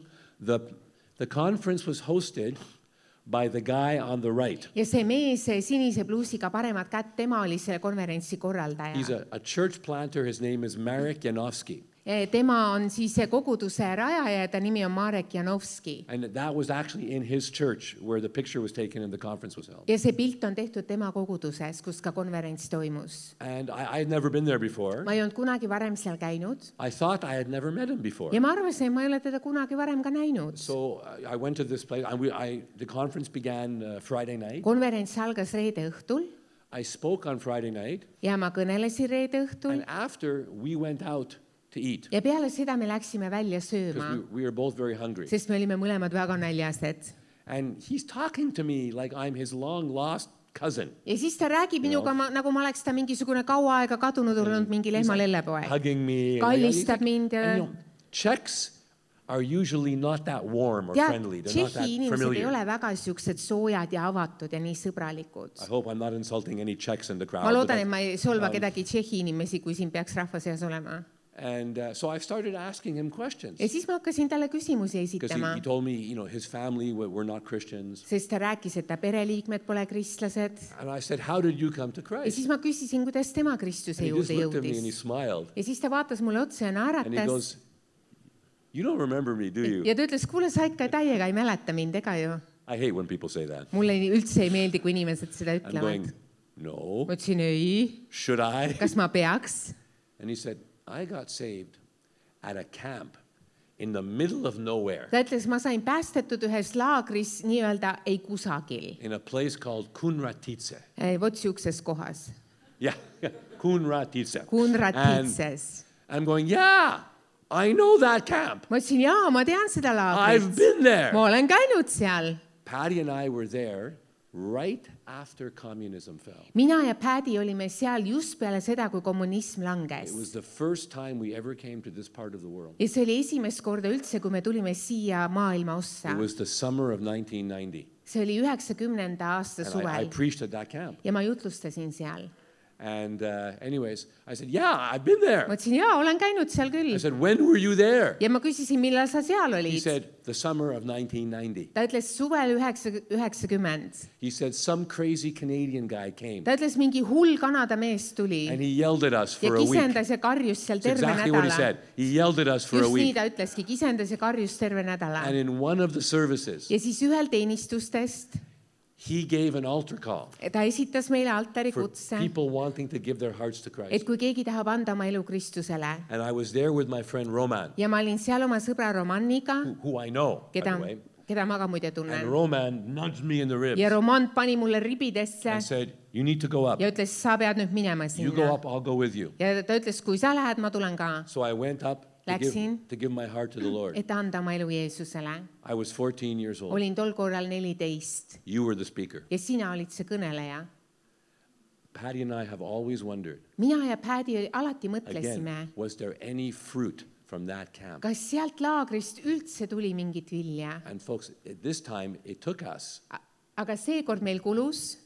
The conference was hosted by the guy on the right. Ja see mees sinise pluusiga paremat kätt, tema oli selle konverentsi korraldaja. He's a church planter. His name is Marek Janowski. Tema on siis koguduse rajaja ja ta nimi on Marek Janovski. And that was actually in his church where the picture was taken and the conference was held. Ja see pilt on tehtud tema koguduses, kus ka konverents toimus. And I had never been there before. Ma ei olnud kunagi varem seal käinud. I thought I had never met him before. Ja ma arvasin, ma ei ole teda kunagi varem ka näinud. So I went to this place. The conference began Friday night. Konverents algas reede õhtul. I spoke on Friday night. Ja ma kõnelesin reede õhtul. And after we went out to eat. Ja peale seda me läksime välja sööma. Because we were both very hungry. Sest me olime mõlemad väga näljased. And he's talking to me like I'm his long lost cousin. Ja siis ta räägib minuga nagu ma oleks ta mingisugune kaua aega kadunud olnud mingi lehma lellepoeg. Hugging me. Kallistab mind ja Czechs are usually not that warm or friendly. Tšehhi inimesed ei ole väga siuksed soojad ja avatud ja nii sõbralikud. I hope I'm not insulting any Czechs in the crowd. Ma loodan, et ma ei solva kedagi Tšehhi inimesi, kui siin peaks rahva seas olema. And so I started asking him questions. Ja siis ma hakkasin talle küsimusi esitama. Because he told me, his family were not Christians. Sest ta rääkis, et ta pereliikmed pole kristlased. And I said, how did you come to Christ? Ja siis ma küsisin, kuidas tema Kristuse juurde jõudis. And he smiled. Ja siis ta vaatas mulle otsa ja naeratas. And he goes, you don't remember me, do you? Ja ta ütles, kuule, sa ikka täiega ei mäleta mind, ega ju? I hate when people say that. Mulle üldse ei meeldi, kui inimesed seda ütlevad. I'm going, no. Ma ütlesin, ei. Should I? Kas ma peaks? And he said, I got saved at a camp in the middle of nowhere. Ta ütles, ma sain päästetud ühes laagris nii-öelda ei kusagil. In a place called Kunratice. Vot siukses kohas. Yeah, Kunratice. Kunratices. I'm going, yeah, I know that camp. Ma ütlesin, jaa, ma tean seda laagrit. I've been there. Ma olen käinud seal. Patty and I were there right after communism fell. Mina ja Paddy olime seal just peale seda, kui kommunism langes. It was the first time we ever came to this part of the world. Ja see oli esimest korda üldse, kui me tulime siia maailma ossa. It was the summer of 1990. See oli 90. aasta suvel. I preached at that camp. Ja ma jutlustasin seal. And anyways, I said, yeah, I've been there. Ma ütlesin, jaa, olen käinud seal küll. I said, when were you there? Ja ma küsisin, millal sa seal olid? He said, the summer of 1990. Ta ütles suvel 90. He said, some crazy Canadian guy came. Ta ütles, mingi hull Kanada mees tuli. And he yelled at us for a week. Ja kisendas ja karjus seal terve exactly what he nädala. said. He yelled at us for a Just nii week. ta ütleski, kisendas ja karjus terve nädala. And in one of the services, Ja siis ühel teenistustest he gave an altar call ta esitas meile altari for kutse, people wanting to give their hearts to et Christ. kui keegi tahab anda oma elu Kristusele. And I was there with my friend Roman, Ja ma olin seal oma sõbra Romaniga, who I know, by the way. keda ma ka muide And tunnen. Roman nudged me in the ribs Ja Roman pani mulle ribidesse and said, you need to go up. ja ütles, sa pead nüüd minema You go sinna. up, I'll go with you. Ja ta ütles, kui sa lähed, ma tulen ka, So I went up Läksin. to give my heart to the Lord. et anda oma elu Jeesusele. I was 14 years old. Olin tol korral 14 You were the speaker. ja sina olid see kõneleja. Patty and I have always wondered, Mina ja Paddy alati mõtlesime, again, was there any fruit from that camp? kas sealt laagrist üldse tuli mingit vilja. And folks, at this time, it took us Aga seekord meil kulus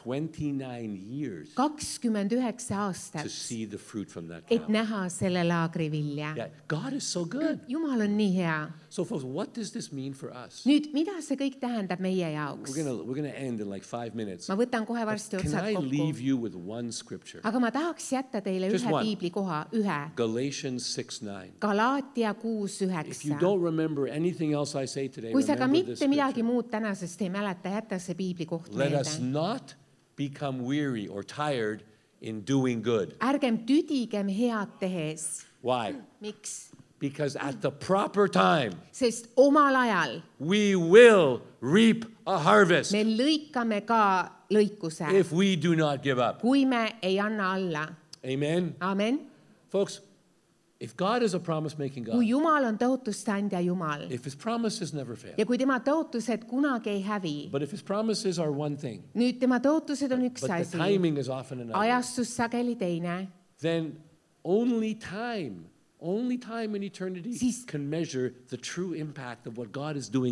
29 years 29 to aastat, see the fruit from that et camp. näha selle laagri vilja. Yeah, God is so good. Jumal on nii hea. So folks, what does this mean for us? Nüüd, mida see kõik tähendab meie jaoks? We're gonna end in like 5 minutes. Ma võtan kohe varsti Can otsad I leave kokku. you with one scripture? Aga ma tahaks jätta teile Just ühe one. piiblikoha, ühe. Galatians 6:9. Galaatia If you 6:9. don't remember anything else I say today, Kui sa ka remember this mitte midagi scripture. muud tänasest ei mäleta, jäta see piiblikoht Let us meelde. not become weary or tired in doing good. Ärgem tüdigem head tehes. Why? Miks? Because at the proper time, Sest omal ajal we will reap a harvest me lõikame ka lõikuse, if we do not give up. kui me ei anna alla. Amen? Amen. Folks, if God is a promise-making Kui God, Jumal on tõotuste andja Jumal if his promises never fail, ja kui tema tõotused kunagi ei hävi, but if his promises are one thing, nüüd tema tõotused on üks but the asi, timing is often another, ajastus sageli teine, then only time in eternity Siis- can measure the true impact of what God is doing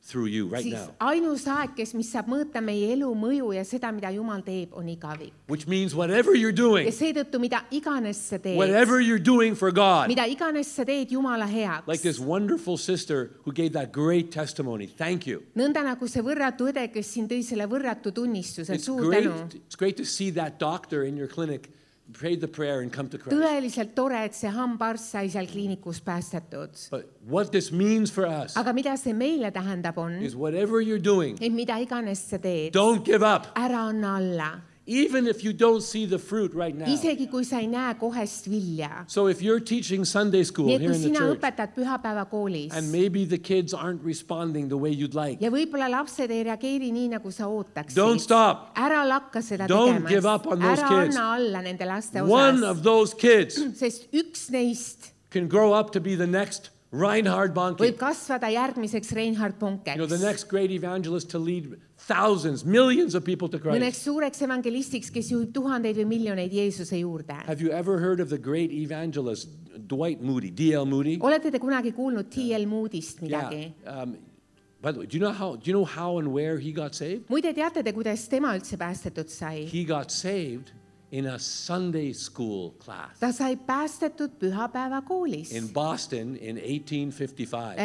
through you right siis now. ainus aeg, mis saab mõõta meie elu mõju ja seda, mida Jumal teeb, on igavik. Which means whatever you're Ja doing, seetõttu, mida iganes sa teed, whatever you're doing for God, mida iganes sa teed Jumala like heaks, this wonderful sister who gave that great testimony. Thank you. nõnda nagu see võrratu õde, kes siin tõi selle võrratu tunnistuse, It's suur tänu. great to see that doctor in your clinic pray the prayer and come to Christ. Tõeliselt tore, et see hambaarst sai seal kliinikus päästetud. But what this means for us Aga mida see meile tähendab on, is whatever you're doing, et mida iganes sa teed, don't give up. ära anna alla. Even if you don't see the fruit right now. Isegi kui sa ei näe kohest vilja. So if you're teaching Sunday school Nii et here kui in the sina church, õpetad pühapäevakoolis and maybe the kids aren't responding the way you'd like, ja võib-olla lapsed ei reageeri nii, nagu sa ootaksid, don't stop. ära lakka seda Don't give up tegemast, on those ära kids. anna alla nende laste One osas, of those kids sest üks neist can grow up to be the next Reinhard Bonnke, võib kasvada järgmiseks Reinhard the Bonkeks, next great evangelist to lead thousands, millions of people to Christ. mõneks suureks evangelistiks, kes juhib tuhandeid või miljoneid Jeesuse juurde. Have you ever heard of the great evangelist Dwight Moody, D.L. Moody? Olete te kunagi kuulnud T.L. Moody'st midagi? By the way, do you know how and where he got saved? Muide, teate te, kuidas tema üldse päästetud sai? He got saved in a Sunday school class Ta sai päästetud pühapäevakoolis. in Boston in 1855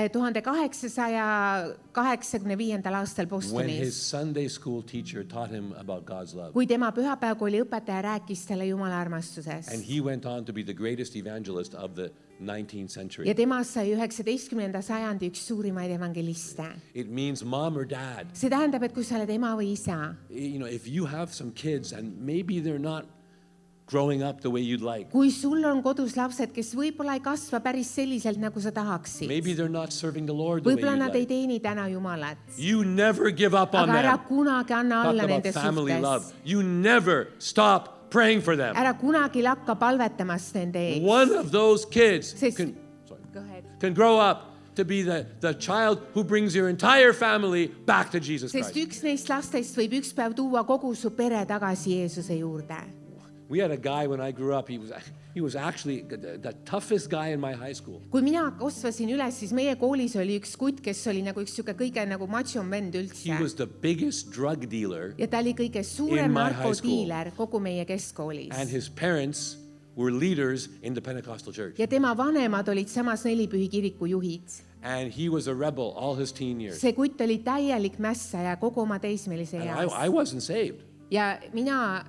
1885. aastal when his Bostonis, Sunday school teacher taught him about God's love. kui tema pühapäevakooli õpetaja rääkis talle Jumala armastusest. And he went on to be the greatest evangelist of the 19th century. Ja temast sai 19. sajandi üks suurimaid evangeliste. It means mom or dad. See tähendab, et kui sa oled ema või isa, You know, if you have some kids and maybe they're not growing up the way you'd like, kui sul on kodus lapsed, kes võib-olla ei kasva päris selliselt, nagu sa tahaksid, maybe they're not serving the Lord the way võib-olla you'd nad ei like, teeni täna Jumalat, you never give up on aga ära them. kunagi anna Talk alla about nende family love. suhtes. You never stop praying for them. Ära kunagi lakka palvetamast nende ees. One of those kids Sest- Go ahead. can grow up to be the child who brings your entire family back to Jesus Sest Christ. üks neist lastest võib üks päev tuua kogu su pere tagasi Jeesuse juurde. We had a guy when I grew up, he was actually the toughest guy in my high school. Kui mina kasvasin üles, siis meie koolis oli üks kutt, kes oli nagu üks siuke kõige nagu machom vend He üldse. was the biggest drug dealer, Ja ta oli kõige In suurem my high narkodiiler kogu meie keskkoolis. and his parents were leaders in the Pentecostal church. Ja tema vanemad olid samas Nelipühi kiriku juhid. And he was a rebel all his teen years. See kutt oli täielik mässaja kogu oma teismelise And eas. I wasn't saved. Ja mina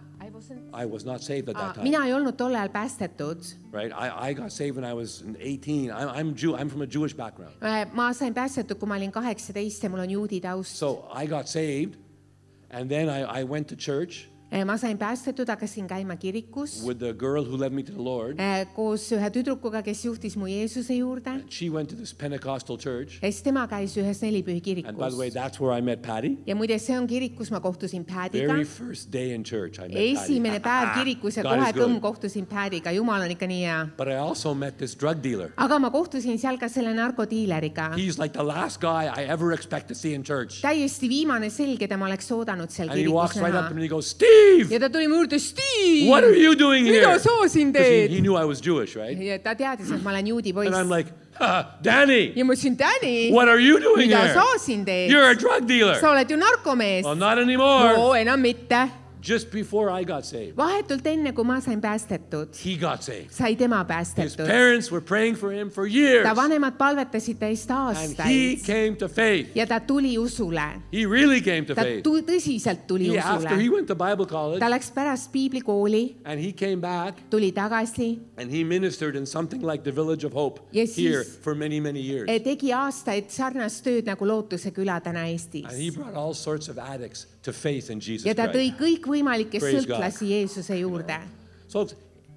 I was not saved at that time. mina ei olnud tol ajal päästetud. Right? I got saved when I was 18. I'm from a Jewish background. Ma sain päästetud, kui ma olin 18 ja mul on juudi taust. So I got saved, and then I went to church Ma sain päästetud, hakkasin käima kirikus with the girl who led me to the Lord. koos ühe tüdrukuga, kes juhtis mu Jeesuse juurde. She went to this Pentecostal church. Ja siis tema käis ühes Nelipühi And by the way, kirikus. that's where I met Patty. Ja muide, see on kirik, kus ma kohtusin Pädiga. Very first day in church, I met Esimene Patty. päev kirikus ja God kohe is good. kõmm kohtusin Pädiga. Jumal on ikka nii hea. But I also met this drug dealer. Aga ma kohtusin seal ka selle narkodiileriga. He's like the last guy I ever expect to see in church. Täiesti viimane selg, keda ma oleks oodanud seal And he kirikus walks right up näha. to me and he goes, Steve, Ja ta tuli mu juurde, Steve! what are you doing here? Mida sa siin 'Cause he teed? knew I was Jewish, right? Ja ta teadis, et ma olen juudi And I'm poiss. like, Danny, Ja ma ütlesin, Danny, what are you doing mida here? sa siin teed? You're a drug dealer. Sa oled ju narkomees. Well, not anymore. No, enam mitte. Just before I got saved, Vahetult enne, kui ma sain päästetud, he got saved. sai tema His päästetud. parents were praying for him for years. Ta vanemad palvetasid ta eest And he aastaid came to faith. ja ta tuli usule. He really came to Ta faith. tõsiselt tuli After he usule. went to Bible college Ta läks pärast piiblikooli, and he came back tuli tagasi, and he ministered in something like the Village of Hope Ja here siis- for many, many years. tegi aastaid sarnast tööd nagu Lootuse küla täna Eestis. And he brought all sorts of addicts to faith in Jesus Ja ta tõi Christ. kõikvõimalikke Praise God. sõltlasi Jeesuse juurde. So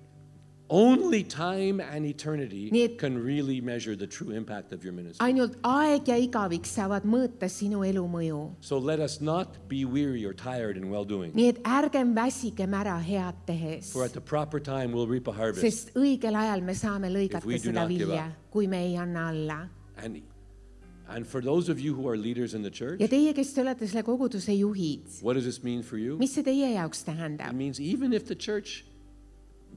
only time and eternity Nii et- can really measure the true impact of your ministry. Ainult aeg ja igavik saavad mõõta sinu elu mõju. So let us not be weary or tired in well-doing. Nii et ärgem väsigem ära head tehes, For at the proper time we'll reap a harvest. sest õigel ajal me saame If lõigata we do seda not give vilja, up. kui me ei anna alla. And for those of you who are leaders in the church, Ja teie, kes te olete selle koguduse juhid, what does this mean for you? mis see teie jaoks It tähendab? means even if the church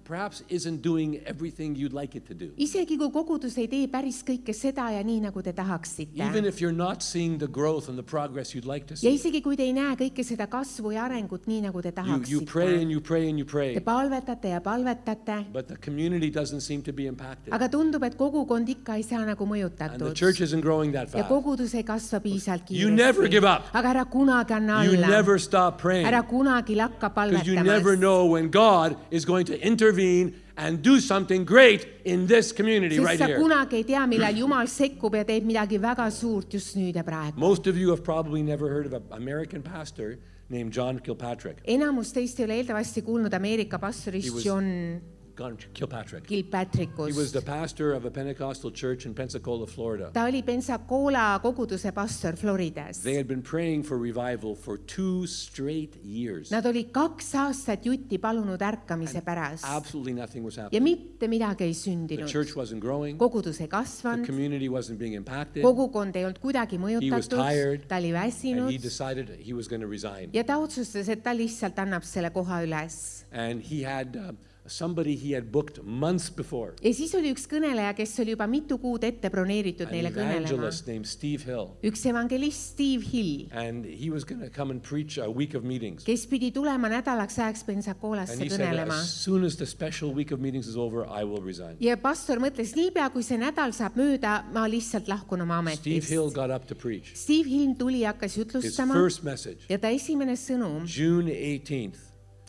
perhaps isn't doing everything you'd like it to do. isegi kui kogudus ei tee päris kõike seda ja nii, nagu te tahaksite. Even if you're not seeing the growth and the progress you'd like to ja see. isegi kui te ei näe kõike seda kasvu ja arengut nii, nagu te You pray tahaksite. and you pray and you Te pray, palvetate ja palvetate, but the community doesn't seem to be impacted. aga tundub, et kogukond ikka ei saa nagu And the mõjutatud. church isn't growing that ja fast. kogudus ei kasva piisavalt You never give kiiresti. up. aga ära kunagi anna You alla. never stop praying. ära kunagi lakka Because you never palvetamas. know when God is going to intervene and do something great in this community sest right sa here. kunagi ei tea, millal Jumal sekkub ja teeb midagi väga suurt just nüüd ja praegu. Most of you have probably never heard of an American pastor named John Kilpatrick. enamus teist ei ole eeldavasti kuulnud Ameerika pastorist He was- John John Kilpatrick. He was Kilpatrickust. the pastor of a Pentecostal church in Pensacola, Florida. ta oli Pensacola koguduse pastor Floridas. They had been praying for revival for 2 straight years. Nad olid 2 aastat jutti palunud ärkamise pärast Absolutely nothing was ja happening. mitte midagi ei The sündinud. church wasn't growing. kogudus ei The kasvanud, community wasn't being impacted. kogukond ei olnud kuidagi was tired, mõjutatud, ta oli And väsinud he decided he was going to resign. ja ta otsustas, et ta lihtsalt annab selle koha üles. And he had somebody he had booked months before. ja siis oli üks kõneleja, kes oli juba mitu kuud ette broneeritud An neile kõnelema. evangelist named Steve Hill. üks evangelist Steve Hill, And he was going to come and preach a week of meetings. kes pidi tulema nädalaks ajaks And Pensacolasse he said, kõnelema. as soon as the special week of meetings is over, I will resign. ja pastor mõtles, niipea kui see nädal saab mööda, ma lihtsalt lahkun oma Steve Hill ametist. got up to preach. Steve Hill tuli ja hakkas His jutlustama first message, ja ta esimene sõnum June 18th,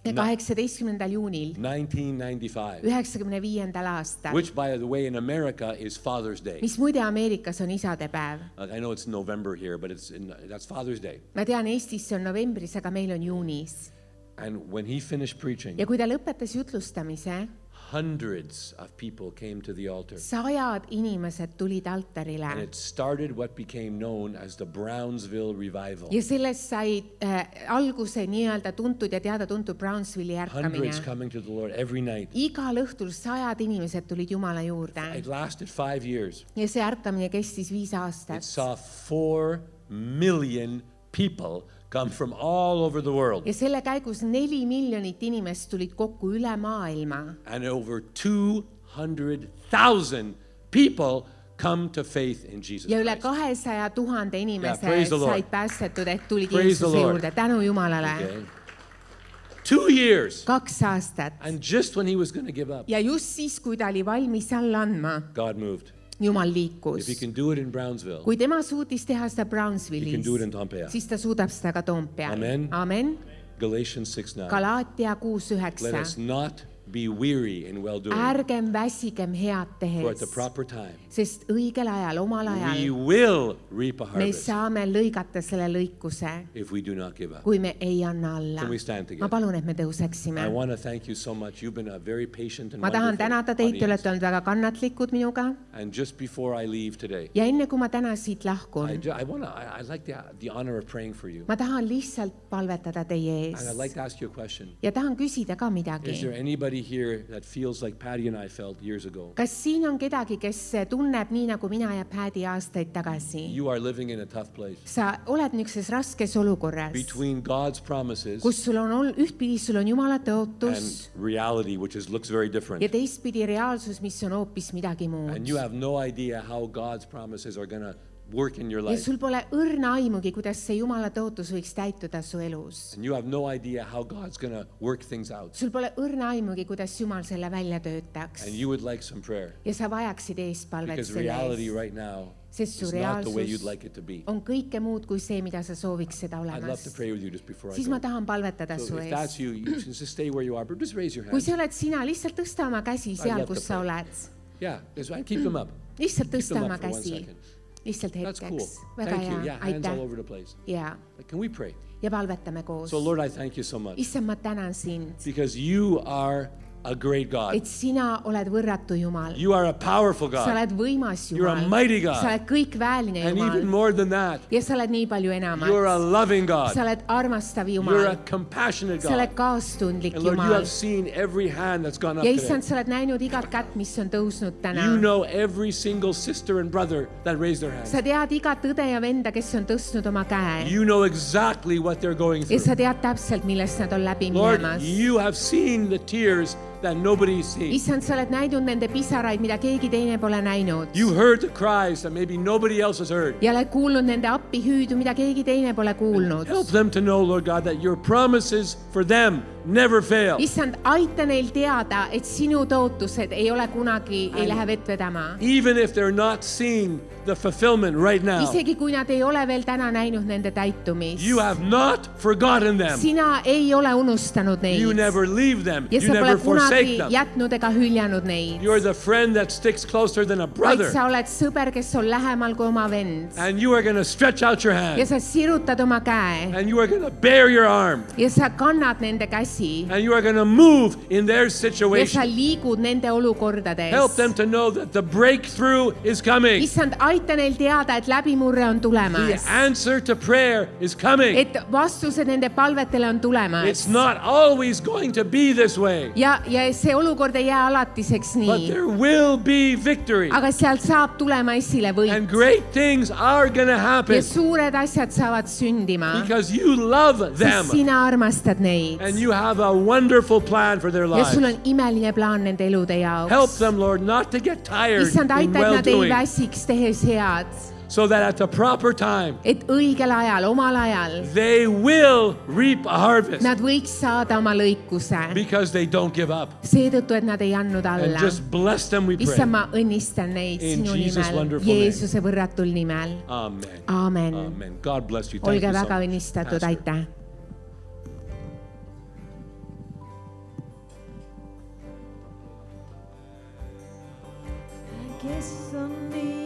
18. juunil 1995, 95. aastal, which, by the way, in America is Father's Day. mis muide Ameerikas on isadepäev. I know it's November here, but that's Father's Day. ma tean, Eestis see on novembris, aga meil on juunis. And when he finished preaching, ja kui ta lõpetas jutlustamise, hundreds of people came to the altar. 100 inimesed tulid And altarile it started what became known as the Brownsville Revival. ja sellest sai alguse nii-öelda tuntud ja teada-tuntud Brownsville'i Hundreds ärkamine. coming to the Lord every night. igal õhtul 100 inimesed tulid Jumala juurde It lasted 5 years. ja see ärkamine kestis 5 It aastat. saw 4 million people come from all over the world. ja selle käigus 4 miljonit inimest tulid kokku üle maailma And over 200,000 people come to faith in Jesus ja üle Christ. 200 000 inimese praise the Lord. said päästetud, et tulid Praise the Jeesuse Lord. juurde. tänu Jumalale. Okay. 2 years. 2 aastat. And just when he was going to give up, ja just siis, kui ta oli valmis alla andma, God moved. Jumal If he liikus. can do it in Brownsville, kui tema suutis teha seda he can do it Brownsville'is, in Tompea. siis ta suudab seda ka Toompeal. Amen. Amen. Galatians 6:9. Galaatia Let us 6:9. not be weary in well-doing, ärgem väsigem head for at the tehes, proper time sest õigel ajal, omal we ajal will reap a me harvest saame lõigata selle lõikuse, if we do not give up. kui me ei anna alla. Can we stand ma together? palun, et me tõuseksime. I want to thank you so much. You've been a very patient and ma tahan wonderful tänada teid, te audience. olete olnud väga kannatlikud minuga And just before I leave today, ja enne kui ma täna siit lahkun, I like the honor of praying for you. ma tahan lihtsalt palvetada teie And I'd ees like to ask you a question. ja tahan küsida ka Is midagi. there anybody here that feels like Patty and I felt years ago? kas siin on kedagi, kes tunneb nii, nagu mina ja Paddy aastaid tagasi? You are living in a tough place. sa oled niisuguses raskes olukorras, Between God's promises kus sul on ühtpidi sul on Jumala tõotus and reality, which looks very different. ja teistpidi reaalsus, mis on hoopis midagi muud. And you have no idea how God's promises are going to work in your ja life. sul pole õrna aimugi, kuidas see Jumala tõotus võiks täituda su elus. And you have no idea how God's going to work things out. sul pole õrna aimugi, kuidas Jumal selle välja töötaks. And you would like some prayer. ja sa vajaksid eespalvet Because selle reality ees, right now sest su is not the way you'd reaalsus like it to be. on kõike muud kui see, mida sa sooviks seda I'd love to olemas. pray with you just before I siis ma go. tahan palvetada So su if that's ees. you, you can just stay where you are, but just raise your kui hand. see oled sina, lihtsalt tõsta oma käsi seal, love to kus sa pray. oled. Yeah, keep them up. lihtsalt Keep tõsta them oma up for 1 käsi. second. lihtsalt That's cool. hetkeks. väga Thank you. hea, Yeah, hands all aitäh. over the place. ja Can we pray? ja palvetame koos. So Lord, I thank you so much issand, ma tänan sind, because you are a great God. et sina oled võrratu Jumal. You are a powerful sa God. oled võimas You're a Jumal. mighty God. sa oled kõikväeline And even Jumal. more than that, ja sa oled nii palju enamat. you're a loving God. sa oled armastav You're Jumal. a compassionate sa oled God. kaastundlik And Lord, you Jumal. have seen every hand that's gone up ja today. issand, sa oled näinud igat kätt, mis on tõusnud täna. You know every single sister and brother that raised their hands. sa tead igat õde ja venda, kes on tõstnud oma käe. You know exactly what they're going ja through. sa tead täpselt, millest nad on läbi Lord, minemas. you have seen the tears that nobody's seen. issand, sa oled näinud nende pisaraid, mida keegi teine pole näinud. You heard the cries that maybe nobody else has heard. ja oled kuulnud nende appihüüdu, mida keegi teine pole kuulnud. Help them to know, Lord God, that your promises for them never fail. issand, aita neil teada, et sinu tõotused ei ole kunagi, ei lähe vett vedama. Even if they're not seeing the fulfillment right now, isegi kui nad ei ole veel täna näinud nende täitumist. you have not forgotten them. sina ei ole unustanud You neid. never leave them. ja You sa pole never forsake kunagi them. jätnud ega hüljanud neid. You're the friend that sticks closer than a vaid brother. sa oled sõber, kes on lähemal kui oma vend. And you are going to stretch out your ja hand. sa sirutad oma käe And you are going to bare your arm. ja sa kannad nende käsi And you are going to move in their ja sa situation. liigud nende olukordades. Help them to know that the breakthrough is coming. issand, aita neil teada, et läbimurre on The tulemas. answer to prayer is coming. et vastused nende palvetele on tulemas. It's not always going to be this way, ja see olukord ei jää alatiseks but nii. there will be victory. aga sealt saab tulema esile võit. And great things are going to happen ja suured asjad saavad sündima. because you love them. sest sina armastad neid. And you have a wonderful plan for their ja sul lives. on imeline plaan nende elude jaoks. Help them, Lord, not to get tired issand, in aita, et nad ei well-doing, väsiks tehes head. so that at the proper time, et õigel ajal, omal ajal they will reap a harvest nad võiks saada oma lõikuse. because they don't give up. seetõttu, et nad ei andnud And alla. just bless them, we pray. issand, ma õnnistan neid In sinu Jesus' nimel, wonderful name. Jeesuse võrratul nimel. Amen. Aamen. Amen. God bless you. Thank olge you so väga much, õnnistatud, Pastor. aitäh. Kes on nii